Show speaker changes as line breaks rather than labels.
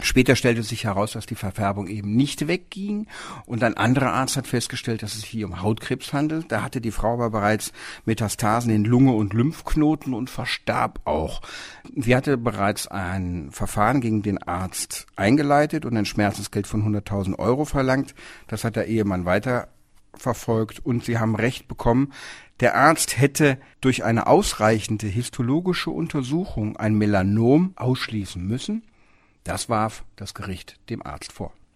Später stellte sich heraus, dass die Verfärbung eben nicht wegging und ein anderer Arzt hat festgestellt, dass es sich hier um Hautkrebs handelt. Da hatte die Frau aber bereits Metastasen in Lunge und Lymphknoten und verstarb auch. Sie hatte bereits ein Verfahren gegen den Arzt eingeleitet und ein Schmerzensgeld von 100.000 Euro verlangt. Das hat der Ehemann weiter verfolgt und sie haben Recht bekommen. Der Arzt hätte durch eine ausreichende histologische Untersuchung ein Melanom ausschließen müssen. Das warf das Gericht dem Arzt vor.